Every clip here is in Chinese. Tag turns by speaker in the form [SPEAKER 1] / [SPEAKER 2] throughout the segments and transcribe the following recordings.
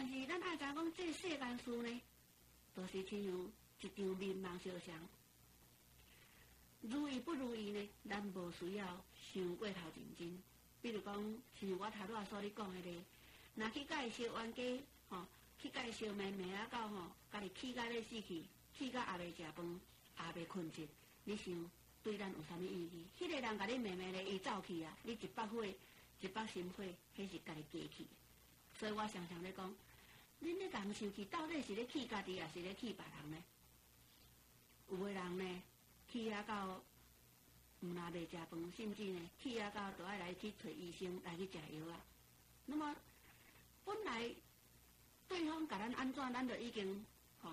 [SPEAKER 1] 是咱爱知讲，这世间事呢，都是亲像一场面茫相像。如意不如意呢，咱无需要想过头认真。比如讲，像我头拄所你讲的咧，若去甲伊烧冤家，去甲伊烧妹妹啊到家己气甲要死去，气甲也袂食饭，也袂困觉，你想对咱有啥物意义？迄个人甲你妹妹咧，伊走去啊，你一百火，一百心火，迄是家己加去。所以我常常咧讲，恁咧人生气，到底是咧气家己，也是咧气别人呢？有个人呢，气啊到毋若袂食饭，甚至呢，气啊到都爱来去找医生来去食药啊。那么本来对方甲咱安怎，咱就已经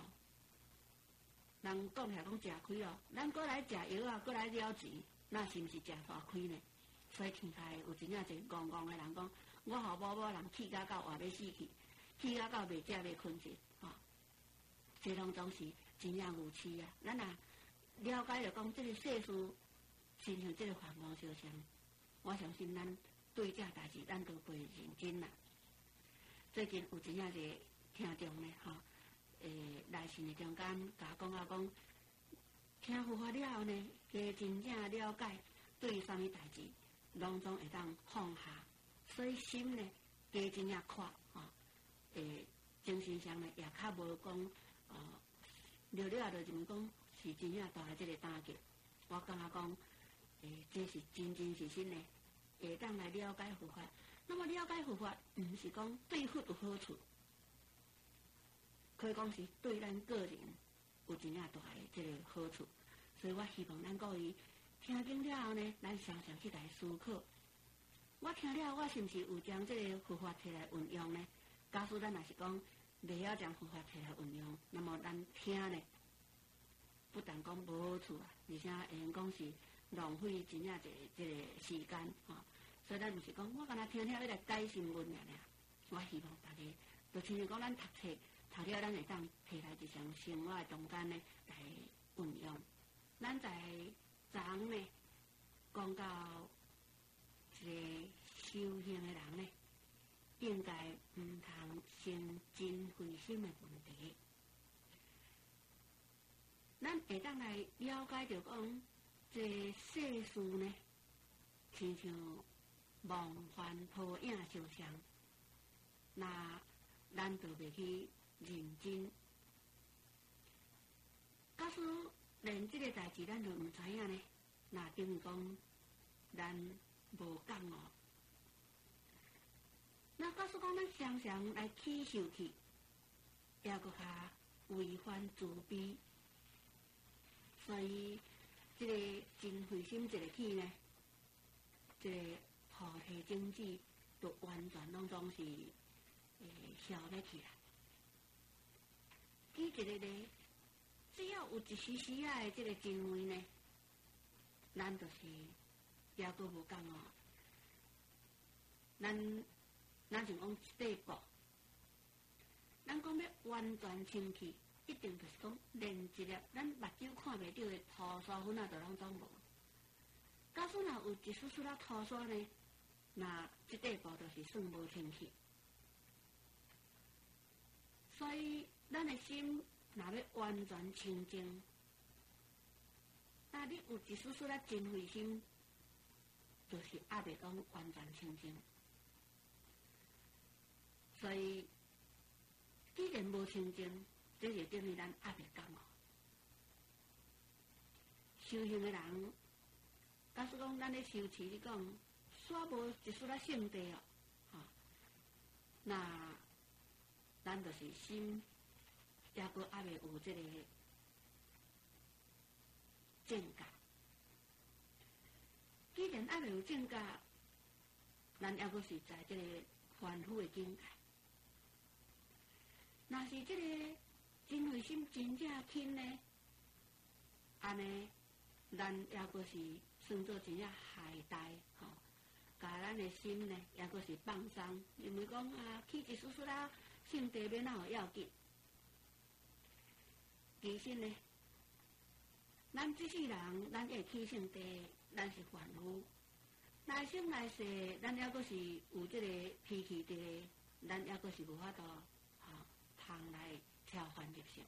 [SPEAKER 1] 人讲起来讲食亏哦，咱过来食药啊，过来了钱，那是毋是食大亏呢？所以天下有真正侪戆戆的人讲，我互某某人气甲到活要死去，气甲到袂食袂困觉，这拢总是真正有气啊！咱啊了解着讲，这个世事亲像这个繁忙相像，我相信咱对这代志咱都袂认真啦。最近有真正一个听众呢，来信的中间甲我讲讲，听佛法了后呢，加真正了解对啥物代志，拢总会当放下，所以心呢加真正快精神上呢也较无讲了了就认为讲是真正大的这个打击。我感觉讲这是真真实实呢，会当来了解佛法。那么了解佛法，毋是讲对佛有好处，可以讲是对咱个人有真正大的这个好处。所以我希望咱各位听经了后呢，咱常常去来思考。我听了，我是毋是有将这个佛法摕来运用呢？假使咱若是讲袂晓将佛法摕来运用，那么咱听呢，不但讲无好处啊，而且会用讲是浪费真正这个时间所以咱毋是讲我敢若听了要来改新闻尔。我希望大家就亲像讲咱读册读了，咱会当摕来日常生活中间呢来运用。咱在昨呢讲到一个修行的人呢，应该毋通生真慧心的问题。咱会当来了解着讲，这世事呢，亲像梦幻泡影相像，那咱就袂去认真。假使连这个代志咱就毋知影呢，那等于讲咱无觉那假使讲咱常常来起受气，也搁较违反自悲，所以这个真慧心这个气呢，这个菩提种子就完全拢总是消灭起来。举一个例，只要有一丝丝的这个真慧呢，咱就是也搁无讲咱就讲一块布，咱讲要完全清气，一定就是讲连一粒咱目睭看袂到的涂沙粉啊，就拢总无。假使若有一丝丝啊涂沙呢，那这块布就是算无清气。所以咱的心若要完全清净，那你有一丝丝啊真慧心，就是还袂讲完全清净。所以，既然无清净，这就等于咱还袂讲修行的人，假使讲咱咧修持，你讲煞无一丝仔圣地那咱就是心也阁还袂有这个正觉。既然还袂有正觉，咱也阁是在这个凡夫的境界。若是这个真慧心真正轻呢，安尼咱也阁是算作真正懈怠甲咱的心呢也阁是放松，因为讲起一丝丝啦圣地要哪有要紧？其实呢，咱这世人咱会起圣地，咱是凡夫，来生来世咱也阁是有这个脾气的，咱也阁是无法度行来超凡入圣。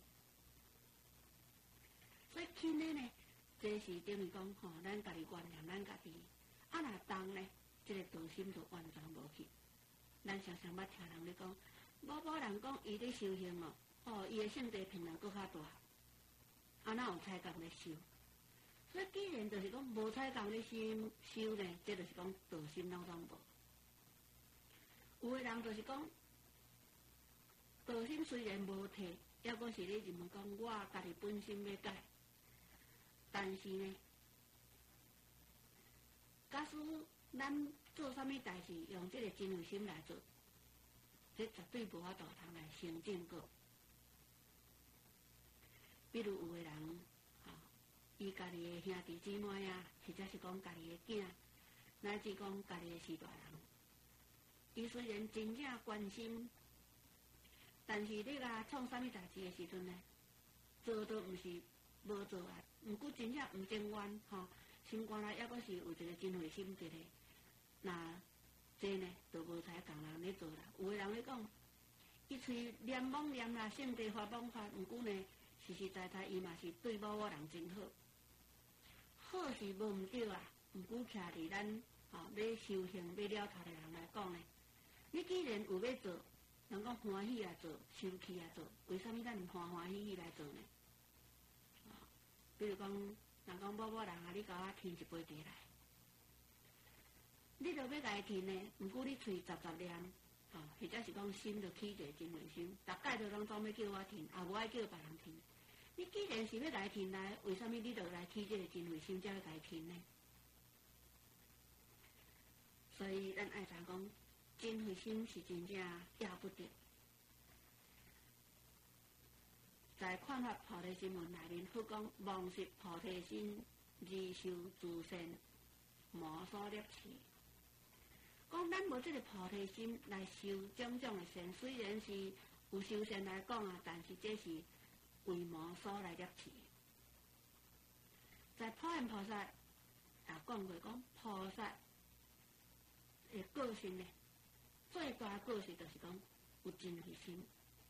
[SPEAKER 1] 所以轻的呢，这是等于讲吼，咱家己原谅咱家己。啊，若重呢，这个道心就完全无去。咱常常捌听人咧讲，某人讲伊咧修行哦，伊的性地平常搁较大，啊，哪有才共咧修？所以既然就是讲无才共咧修呢，这就是讲道心当中无。有的人就是讲，道心虽然无退，抑阁是咧认为讲我家己本身要改，但是呢，假使咱做啥物代志，用这个真有心来做，这绝对无法度通来成正果。比如有的人，伊家己的兄弟姊妹啊，或者是讲家己的囝，乃至讲家己的士大人，伊虽然真正关心，但是你甲创啥物代志的时阵呢，做都毋是无做啊，毋过真正毋情愿心肝内抑阁是有一个真慧心伫咧。那这呢，就无才共人咧做啦。有的人咧讲，伊喙念罔念啦，性地发罔发，毋过呢，实实在在伊嘛是对某人真好。好是无毋对啊，毋过徛伫咱要修行要了头的人来讲呢，你既然有要做，人讲欢喜啊做，生气啊做，为什么咱毋欢喜来做呢？比如讲，人讲某人啊，你甲我添一杯茶来。你著要甲伊听呢，毋过你喙杂念，或者是讲心著起一个真慧心，逐摆著拢总要叫我听，也无爱叫别人听。你既然是要甲伊听来，为什么你著来起这个真慧心，才要甲伊听呢？所以咱爱知讲，真慧心是真正要不得。在《劝发菩提心文》内面，佛讲忘失菩提心，自受自善，无所立持。讲咱无这个菩提心来修种种的善，虽然是有修善来讲啊，但是这是为无所来立持。在普贤菩萨也讲过，讲菩萨的个性呢，最大的个性就是讲有真慧心。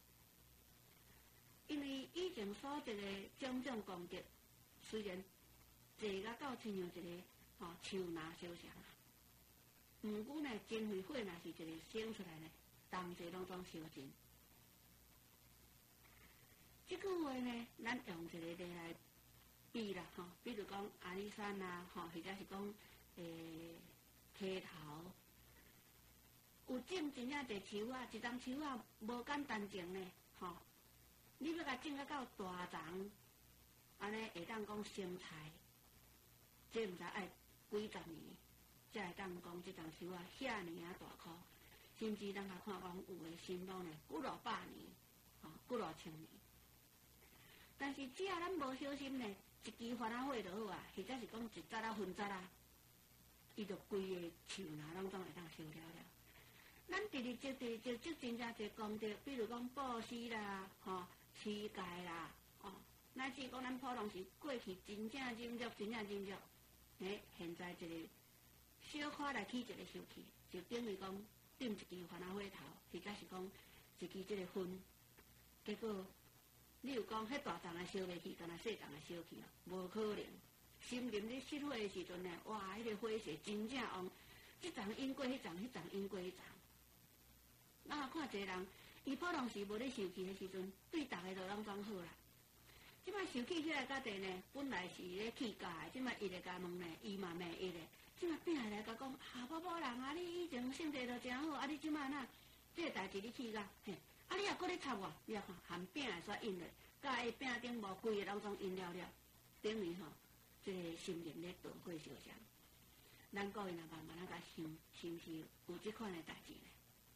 [SPEAKER 1] 因为以前所得的种种功德，虽然坐甲到亲像一个树拿烧香啊，毋过呢，真慧火若是一个生出来呢，同齐拢总烧尽。这句话呢，咱用一个例来比啦，比如讲阿里山啊，或者是讲溪头，有种真正地树啊，一丛树啊，无简单种呢，你要甲种到大丛，安尼会当讲生菜，这毋知爱几十年，才会当讲这丛树啊遐尔啊大棵，甚至咱也看讲有诶新拢呢，几落百年，几落千年。但是只要咱无小心呢，一支番仔火就好啊，或者是讲一扎分扎伊就规个树呐拢总会当烧了了。咱直直接真正侪功德，比如讲布施啦，施戒啦，乃至讲咱普通是过去真正忍辱，现在一个小可来起一个烧气，就等于讲点一支番仔火头，或者是讲一支这个烟，结果你有讲迄大丛的烧袂去，干那细丛的烧去啊？无可能。心灵咧熄火的时阵呢，哇，迄个火势真正旺，这丛引过迄丛，迄丛引过迄丛。咱看一个人，伊普通时无咧受气的时阵，对逐个都拢总好啦。即摆受气起来家己呢，本来是咧气教的，即摆伊咧甲问呢，伊嘛骂伊咧。即摆拼下来甲讲，某人啊，你以前性地就真好，你即摆哪？这个代志你气甲，嘿，你也搁咧插我，你也看含饼会煞引落，甲伊饼顶无规个拢总引了了，等于这个心灵咧导火烧香。咱各位若慢慢甲想，是毋是有即款的代志呢？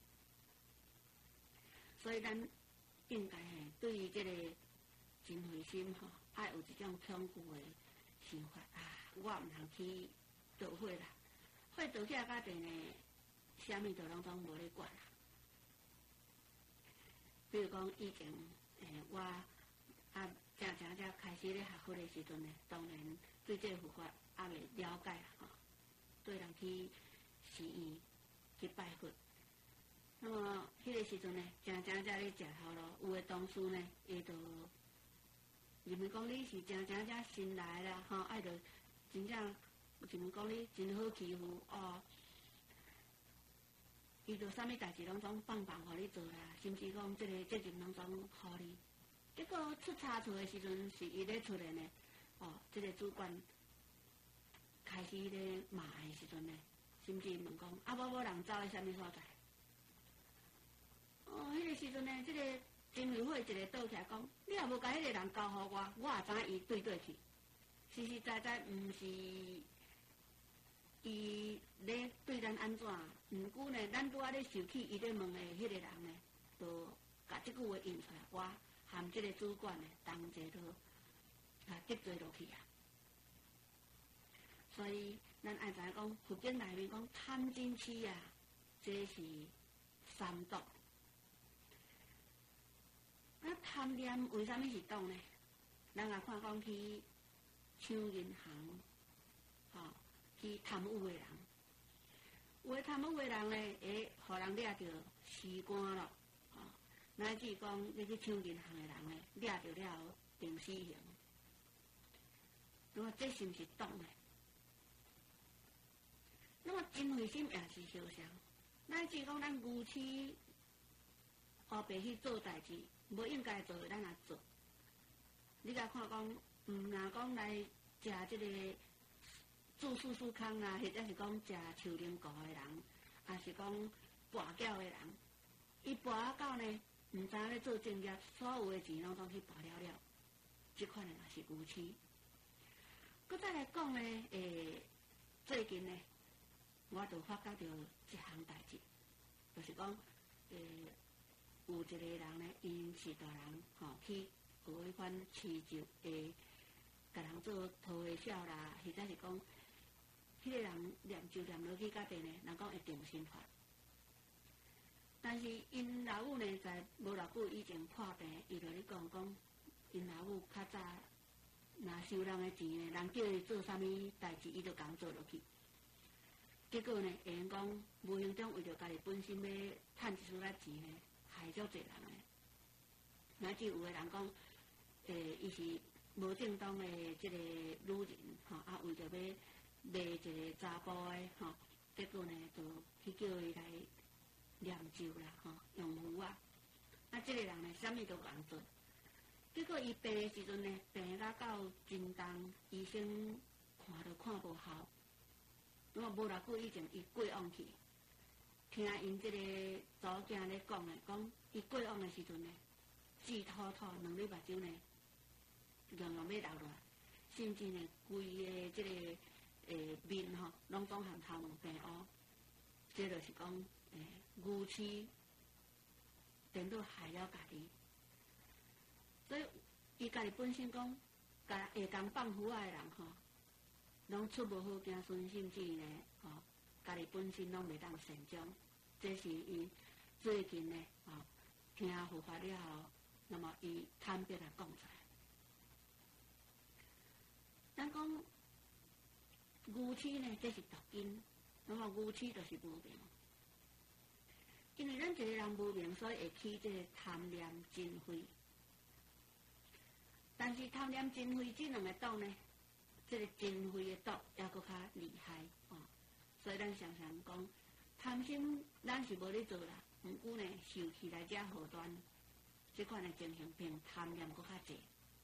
[SPEAKER 1] 所以咱应该对于这个真慧心爱有一种恐惧的想法啊！我毋通去导火啦，火导起来家己呢，啥物都拢总无咧管啦。比如讲以前我正开始咧学佛的时阵呢，当然对这个佛法还未了解对人去寺院去拜佛。 那么迄个时阵呢，真正咧食头路，有诶同事呢，伊就认为讲你是真正新来啦，吼，爱着真正认为讲你真好欺负哦。伊就啥物代志拢总放互你做啦，甚至讲即个责任拢总互你。结果出差错诶时阵，是伊咧出现呢，哦，即个主管开始咧骂诶时阵呢，甚至问讲啊，某人走去啥物所在？哦，迄个时阵呢，即个经理会一个倒起来讲，你也无甲迄个人交互我，我也知影伊对去。实实在在毋是伊咧对咱安怎，毋过呢，咱拄仔咧受气，伊咧问的迄个人呢，就甲即句话印出来，我含即个主管呢，同齐都得罪落去啊。所以咱爱知影讲，佛经内面讲贪嗔痴啊，这是三毒。啊，贪念为啥物是毒呢？咱也看讲去抢银行，吼、去贪污的人，有诶贪污的人呢，会互人掠着死官咯，吼、乃至讲你去抢银行的人呢，掠着了后定死刑。那么这是毋是毒呢？那么真慧心也是相像，乃至讲咱愚痴黑白去做代志。无应该做，咱也做。你甲看讲，若讲来食即个住素素康啊，或者是讲食树林果的人，也是讲跋筊的人，伊跋啊到呢，毋知影咧做正业，所有的钱拢去跋了了，即款的也是愚痴。搁再来讲呢，最近呢，我就发觉到一项代志，就是讲，有一个人呢，因是大人吼、去有迄款持就甲人做拖鞋痟啦，或者是讲，迄个人念就念落去到底呢，人讲会定心法。但是因老母呢，在无偌久以前破病，伊就咧讲，因老母较早若收人的钱呢，人叫伊做啥物代志，伊就共做落去。结果呢，会用讲无形中为着家己本身要趁一撮仔钱呢。害足侪人诶，乃至有诶人讲，伊是无正当诶即个女人吼，啊为着要卖一个查甫诶吼，结果呢就去叫伊来酿酒啦吼，用壶啊，啊即个人呢啥物都共做，结果伊病诶时阵呢，病到真重，医生看都看无效，那么无偌久以前伊过往去。听因即个祖囝咧讲诶，讲伊过往诶时阵呢，紫吐吐，两粒目睭呢，样样要流落来，甚至呢，规个即个面吼，拢总含头毛病乌，这就是讲愚痴，颠倒害了家己。所以伊家己本身讲，会当放虎仔诶人吼，拢出无好子孙，甚至呢吼。家己本身拢袂当善终，这是伊最近呢，听佛法了后，那么伊坦白来讲出来。咱讲愚痴呢，这是毒根，那么愚痴就是无明。因为咱一个人无明，所以会起这个贪念嗔恚。但是贪念嗔恚这两个毒呢，这个嗔恚的毒也搁较厉害哦。所以咱常常讲，贪心咱是无咧做啦，毋过呢，受气来遮祸端，即款的情形比贪念搁较济。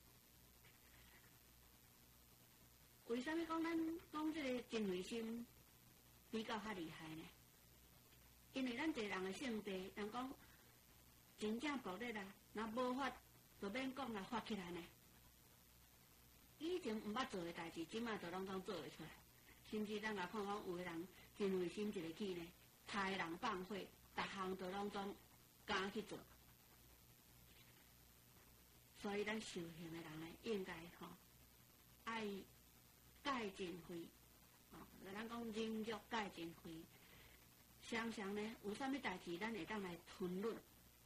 [SPEAKER 1] 为啥物讲咱讲即个真慧心比较较厉害呢？因为咱一个人的性地，人讲真正暴力啦，若无法就免讲啦，发起来呢。以前毋捌做的代志，即摆就拢总做会出来。甚至咱也看讲，有个人真慧心一个起呢，杀人放火，逐项都拢总敢去做。所以咱修行的人呢，应该爱戒真慧，咱讲忍辱戒真慧。常常呢，有啥物代志，咱会当来吞论。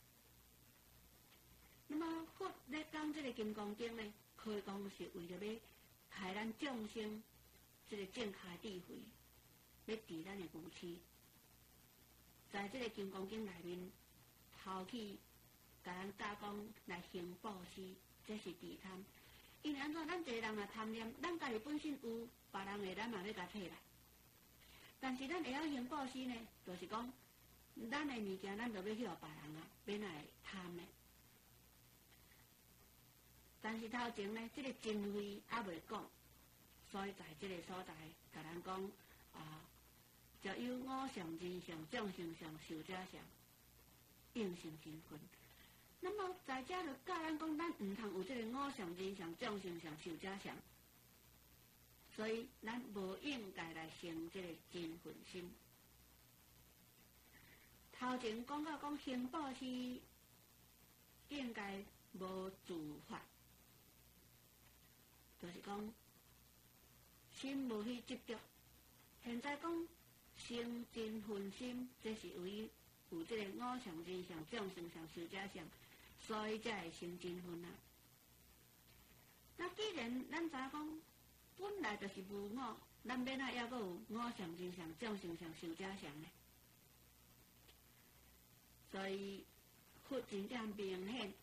[SPEAKER 1] 那么佛咧讲这个《金刚经》呢，可以讲是为着要害咱众生。这个正开智慧，要治咱的愚痴， 在这个金刚经内面，头起甲咱教讲来行布施，这是自贪。因为安怎？咱一个人若贪念，咱家己本身有，别人的咱嘛要甲摕来。但是咱会晓行布施呢，就是讲，咱的物件咱就要去互别人啊，免来贪呢。但是头前呢，这个经费还未讲，所以在这个所在，甲咱讲就有五相、人相、众生相、寿者相，应成真分。那么在这就教咱讲，咱唔通有这个五相、人相、众生相、寿者相，所以咱无应该来生这个真分心。头前讲到讲行布施，应该无自发。就是讲，心无去执着。现在讲生真分心，这是为有这个五相、人相、众生相、寿者相，所以才会生真分啊。那既然咱知讲本来就是无我，咱免啊还阁有五相、人相、众生相、寿者相呢？所以佛真正明显，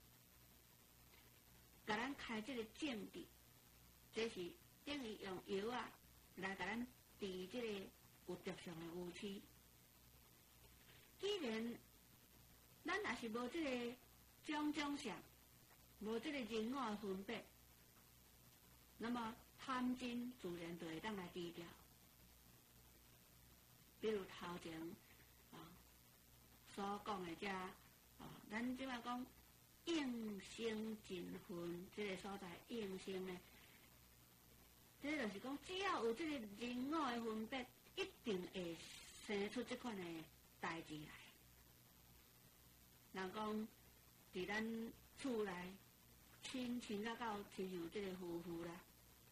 [SPEAKER 1] 甲咱开这个正谛。这是等于用药啊来甲咱治这个有着相的误区。既然咱也是无这个种种相，无这个人我的分别，那么贪嗔自然就会当来治掉。比如头前所讲的咱即摆讲应生尽分这个所在，应生呢？这就是讲，只要有这个人我的分别，一定会生出这款的代志来。人讲，伫咱厝内亲到亲像这个夫妇啦，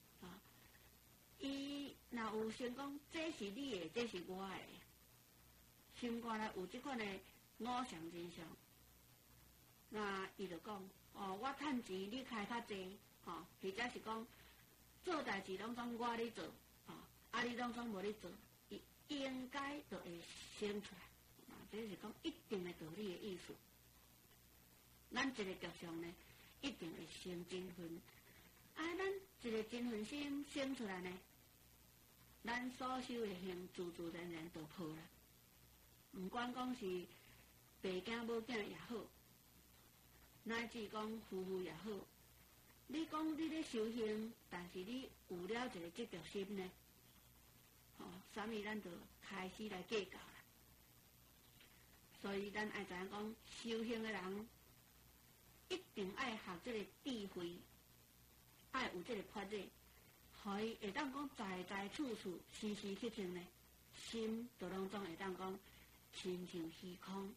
[SPEAKER 1] 伊若有想讲，这是你的，这是我的，心肝内有这款的五相人相，那伊就讲，我趁钱，你开较济，或者是讲。做代志拢总我咧做，你拢总无咧做，伊应该就会生出来，这是讲一定的道理的意思。咱一个着相呢，一定会生真分。咱一个真分心生出来呢，咱所修的行自然就好啦。唔管讲是爸囝母囝也好，乃至讲夫妇也好。你讲你咧修行，但是你有了一个执着心呢，啥物咱就开始来计较啦。所以咱爱知影讲，修行的人一定爱学这个智慧，爱有这个法力，互伊会当讲在处处、时时刻刻呢，心就拢总会当讲亲像虚空，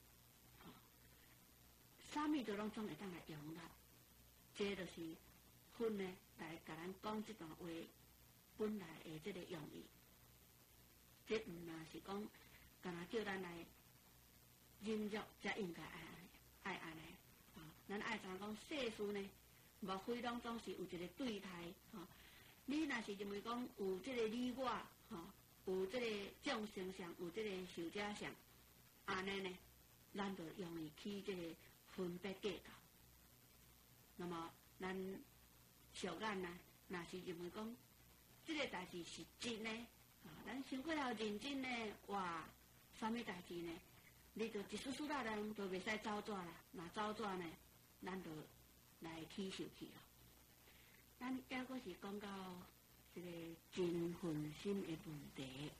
[SPEAKER 1] 啥物就拢总会当来用啦。这就是。佛呢，来甲咱讲这段话，本来的这个用意，这唔那是讲，干那叫咱来忍辱，才应该爱安尼。咱爱怎讲世事呢？莫非拢总是有一个对待，你若是认为讲有这个你我，有这个众生相，有这个寿者相，安尼呢，咱就容易起这个分别计较。那么咱。俗眼啊，若是认为讲，这个代志是真呢，咱想过后认真呢，哇，啥物代志呢？你就一丝丝仔人就袂使走纸啦，若走纸呢，咱就来起受去咯。咱还阁是讲到这个真分心的问题，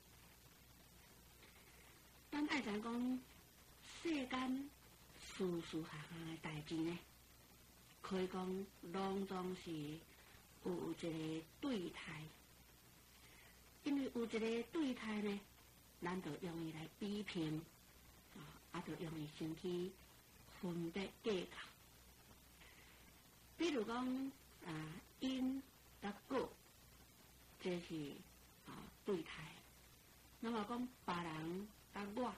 [SPEAKER 1] 咱爱知讲世间事事下下的代志呢。可以讲，拢总是有一个对待，因为有一个对待呢，咱就容易来比拼，就容易生起分别计较。比如讲，因甲果，这是对待。那么讲别人甲我，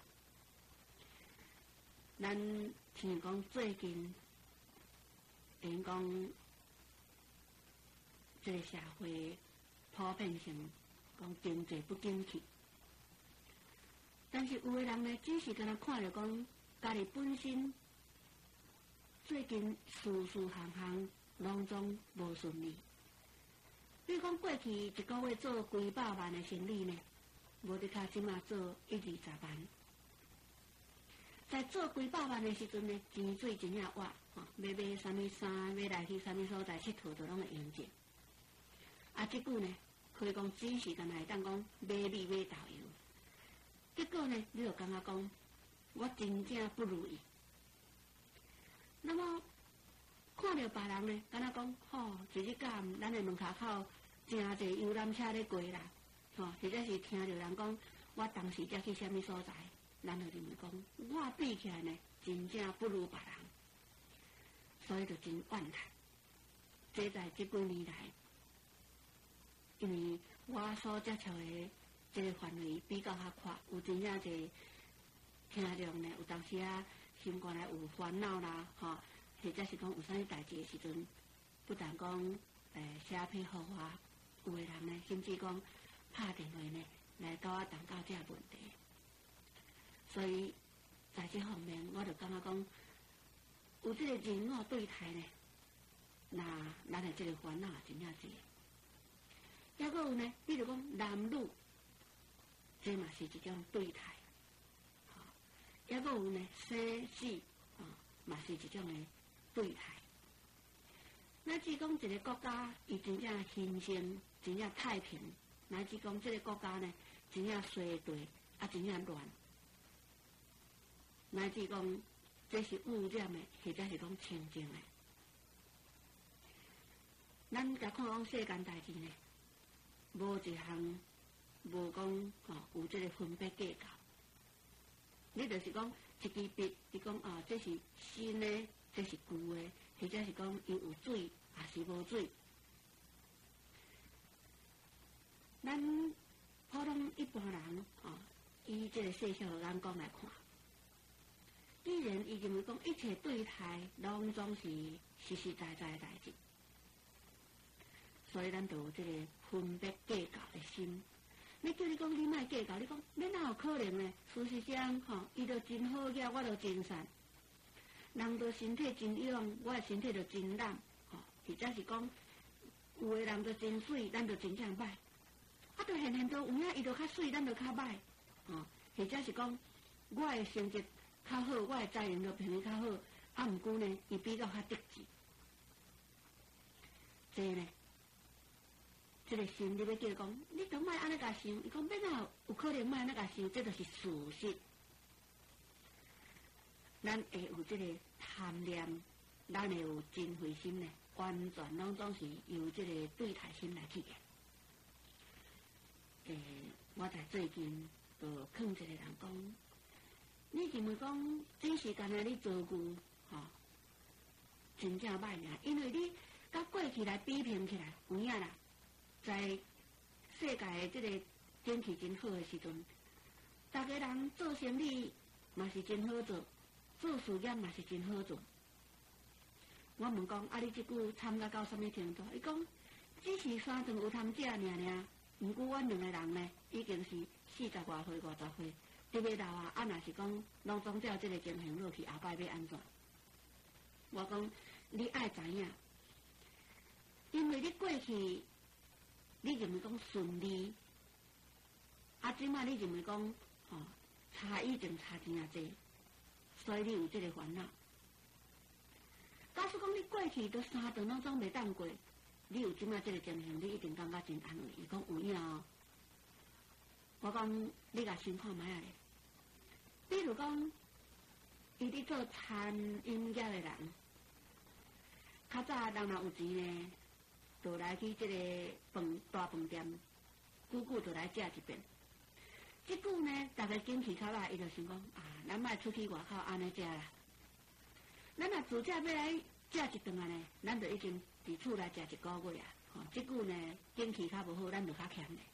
[SPEAKER 1] 咱像讲最近。因讲，这个社会普遍性讲经济不景气， 但是有的人呢，只是敢若看着讲家己本身最近事项拢总无顺利。比如讲过去一个月做几百万的生意呢，无得卡即马做1-20万。在做几百万的时阵呢，钱水真正活，买啥物衫，要来去啥物所在佚佗，都拢会用钱。即句呢，可以讲只是敢若会当讲买米买豆油，结果呢，你就感觉讲我真正不如意。那么看到别人呢，敢若讲一日间咱的门口口真侪游览车咧过啦，或者是听到人讲我当时才去啥物所在。咱就认为讲，我比起来呢，真正不如别人，所以就真怨叹。这在这几年来，因为我所接触的这个范围比较较宽，有真正侪听众呢，有当时心肝内有烦恼啦，或者是讲有啥物代志的时阵，不但讲写批互我，有的人呢，甚至讲拍电话呢来跟我谈到这问题。所以，在这方面，我就感觉讲，有这个人我对待呢，那咱的这个烦恼真正是。还佫有呢，比如讲男女，这嘛是一种对待。还佫有呢，生死嘛是一种的对待。乃至讲一个国家，伊真正兴盛，真正太平；乃至讲这个国家呢，真正衰退，真正乱。乃至讲，这是污染的，或者是讲清净的。咱甲看讲世间代志呢，无一项无讲有这个分别计较。你就是讲一支笔，你讲这是新的，这是旧的，或者是讲伊有水，还是无水。咱普通一般人以这个世俗的眼光来看。既然伊认为讲一切对待拢总是实实在在的代志，所以咱就有这个分别计较的心。你叫你讲你莫计较，你讲你哪有可能呢？事实上，伊就真好个，我就真善。人就身体真勇，我的身体就真懒，或者是讲有的人就真水，咱就真正歹。就现都有影，伊就较水，咱就较歹，或者是讲我的成绩较好，我的才能就偏较好，毋过呢，伊比较较得志。这呢，这个心你要叫伊讲，你都莫安尼甲想，伊讲要哪有可能莫安尼甲想，这就是事实。咱会有这个贪念，咱会有真慧心呢，完全拢总是由这个对待心来起的。我在最近就劝一个人讲，你认为讲这时间呢，你做牛真正歹命，因为你甲过去来比拼起来，有影啦，在世界的这个景气真好的时阵，大家人做生意嘛是真好做，做事业嘛是真好做。我问讲，你这句参加到什么程度？伊讲，只是3顿有通食尔。毋过阮两个人呢，已经是40外岁、50岁，特别老若是讲拢总照这个情形落去，后摆要安怎？我讲，你爱知影，因为你过去你认为讲顺利，即摆你认为讲差已经差真啊济，所以你有这个烦恼。假使讲你过去都3顿拢总袂当过。你有即摆这个情形，你一定感觉真安慰。伊讲有影我讲你甲想看觅咧。比如讲，伊伫做餐饮业的人，较早人若有钱呢，就来去这个大饭店，久久就来食一遍。即久呢，大家景气较歹，伊就想讲咱莫出去外口安尼食啦。咱若自家要来食一顿呢，咱就已经伫厝内食1个月即久呢，景气较无好，咱就较欠咧。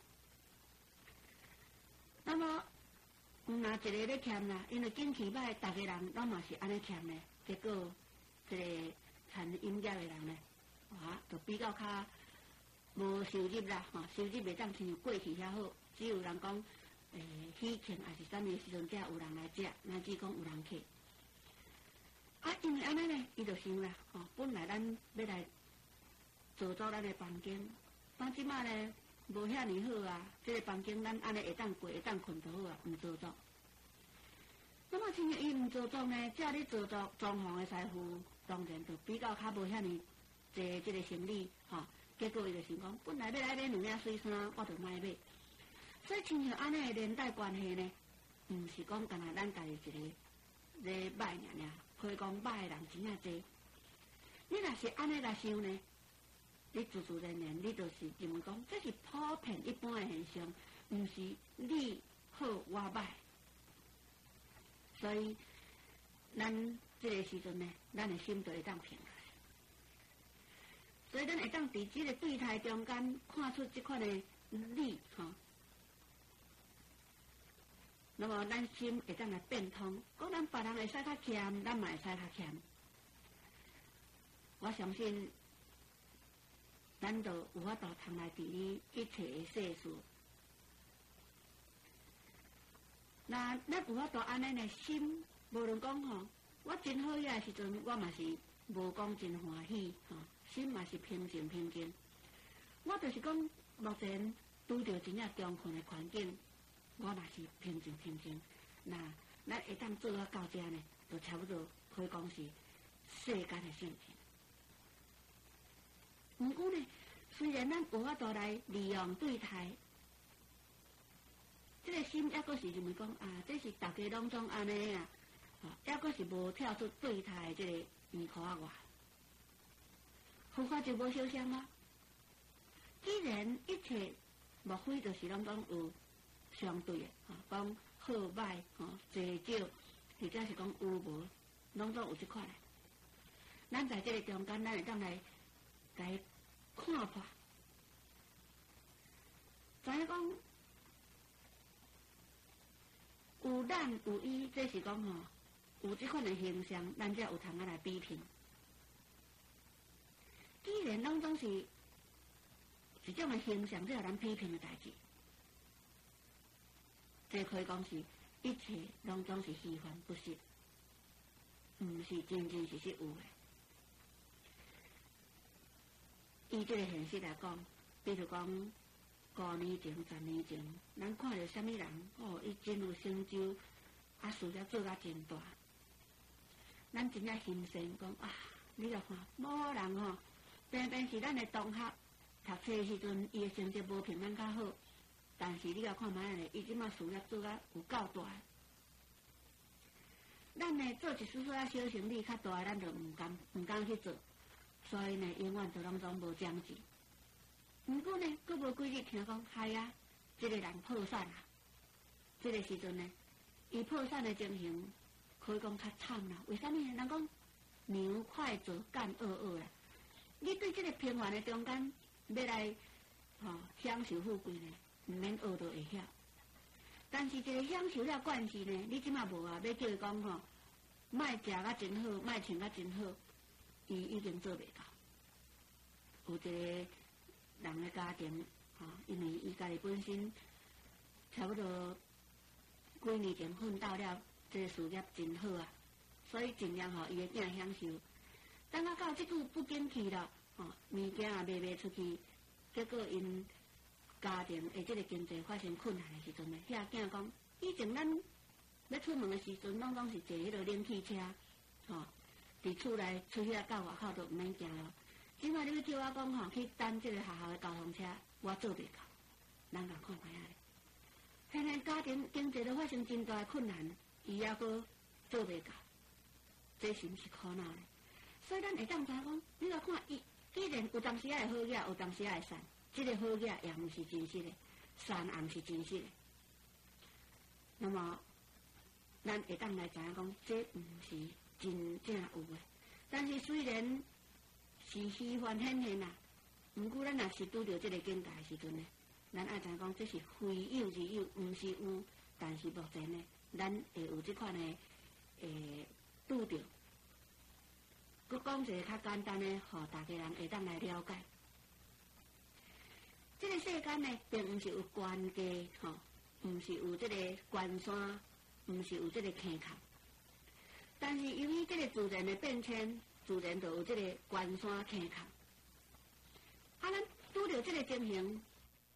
[SPEAKER 1] 那么，若一个咧欠啦，因为景气歹，大家人拢嘛是安尼欠咧。结果，这个餐饮业的人呢，就比较较无收入啦，收入袂当像过去遐好。只有人讲， 喜庆还是啥物时阵，才有人来食，乃至讲有人客。啊，因为安尼呢，伊就想啦，本来咱要来做做咱的房间，但即摆呢无遐尼好啊，这个房间咱安尼会当过，会当困就好啊，毋做作。那么亲像伊毋做作呢，照你做作装潢的师傅，当然就比较较无遐尼济这个生理，结果伊就想讲，本来要来买2领水衫，我就买买。所以亲像安尼的连带关系呢，毋是讲干那咱家己一个咧歹尔，可以讲歹的人真正多。你若是安尼来想呢，你自自然然你就是认为讲，这是普遍一般的现象，毋是你好我歹。所以咱这个时阵呢，咱的心就会当平来。所以咱会当伫这个对态中间看出这款的理，那么咱心会当来变通，讲咱别人会使较欠，咱嘛会使较欠。我相信，咱就有法度通来处理一切的世事。那咱有法度安尼的心，无论讲我真好遐的时阵，我嘛是无讲真欢喜，心嘛是平静平静。我就是讲，目前拄着真正艰困的环境。我嘛是平静平静，那咱会当做到这呢，就差不多可以讲是世间的性情。毋过呢，虽然咱有法度来利用对待，这个心还阁是认为讲这是大家拢总安尼啊，还阁是无跳出对待的这个圆圈外，佛法就无相像吗？既然一切莫非就是拢总有。相对的，讲好歹，济少，或者是讲有无，拢总有这块。咱在这个中间，咱会当来来看破，知影讲有咱有伊，这是讲有这款的形象，咱才有通来比拼。既然拢总是这种的形象，才有咱批评的代志。这可以讲是一切拢总是虚幻不实，毋是真真实实有的。以这个现实来讲，比如讲5年前、10年前，咱看到什么人伊真有成就，事业做甲真大，咱真正欣赏讲你著看，某人偏偏是咱的同学，读册的时阵，伊的成绩无比咱较好。但是你要看卖咧，伊即马事业做甲有够大。咱呢做一丝丝小生意较大，咱就毋敢去做，所以呢永远就拢总无奖金。毋过呢，佫无几日听讲，这个人破产啊！这个时阵呢，伊破产的情形可以讲较惨啦。为什么呢？人讲牛快走，干恶啦。你对这个平凡的中间要来享受富贵呢？毋免学都会晓，但是一个享受了惯势呢，你即马无要叫伊讲卖食甲真好，卖穿甲真好，伊已经做袂到。有一个人的家庭因为伊家己本身差不多几年前奋斗了，这个事业真好啊，所以尽量伊的囝享受。等到即久不景气了，物件也卖出去，结果因家庭这个经济发生困难的时阵呢，遐囝讲，以前咱要出门的时阵，拢总是坐迄个冷气车，伫厝内出去到外口都毋免行了。即摆你叫我讲去等这个学校的交通车，我做袂到，人共看歹啊！偏偏家庭经济都发生真大的困难，伊还阁做袂到，这是毋是苦恼呢？所以咱会当知讲，你来看伊，既然有当时也会好嘢，有当时也会善。这个好嘢也毋是真实的，善也毋是真实的。那么，咱会当来知影讲，这毋是真正有的。但是虽然是虚幻显现啊，毋过咱若是拄着这个境界的时阵呢，咱爱知影讲，这是非有而有，毋是有。但是目前呢，咱会有这款的拄着。佮讲一个较简单的，互大家人会当来了解。这个世间呢，并毋是有悬低毋是有即个关山，毋是有即个坑坎。但是由于即个自然的变迁，自然就有即个关山坑坎。啊，咱拄着即个情形，